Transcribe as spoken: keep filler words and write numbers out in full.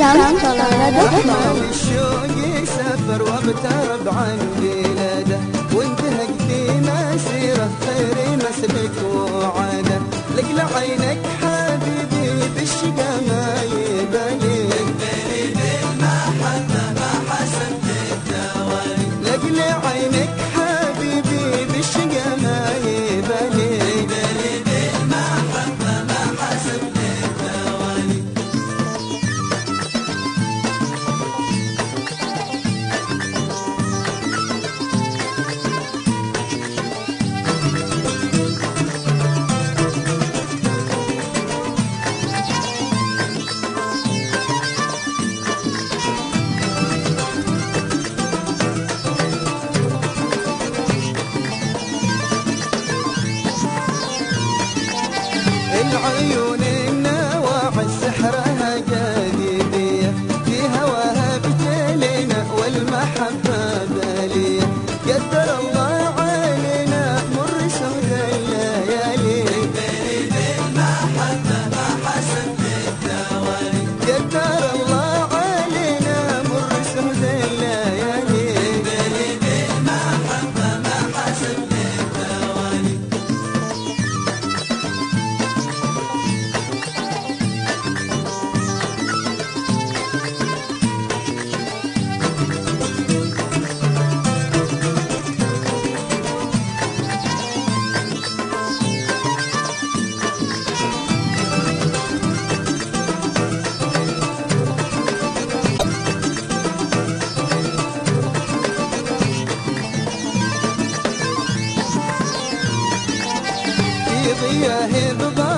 شمس طلالة الشوق سافر وابترب عن بلاده، وانتهك في مسيره خير مسلك وعاده. لقلع عينك حبيبي بالشقا ما يبالي، اقبلي بالمحبه ما حسبت الدوالي. لقلع عينك حبيبي بالشقا ما يبالي، اقبلي بالمحبه ما حسبت الدوالي. العيون النواعي سحرها جاذبية، في هواها بتلينا والمحبة بالية. قدر الله علينا مر سود الليالي، اقبلي بالمحبة ما حسبت الدوالي. قدر الله علينا مر سود الليالي، اقبلي بالمحبة ما حسبت الدوالي. ضياه بضا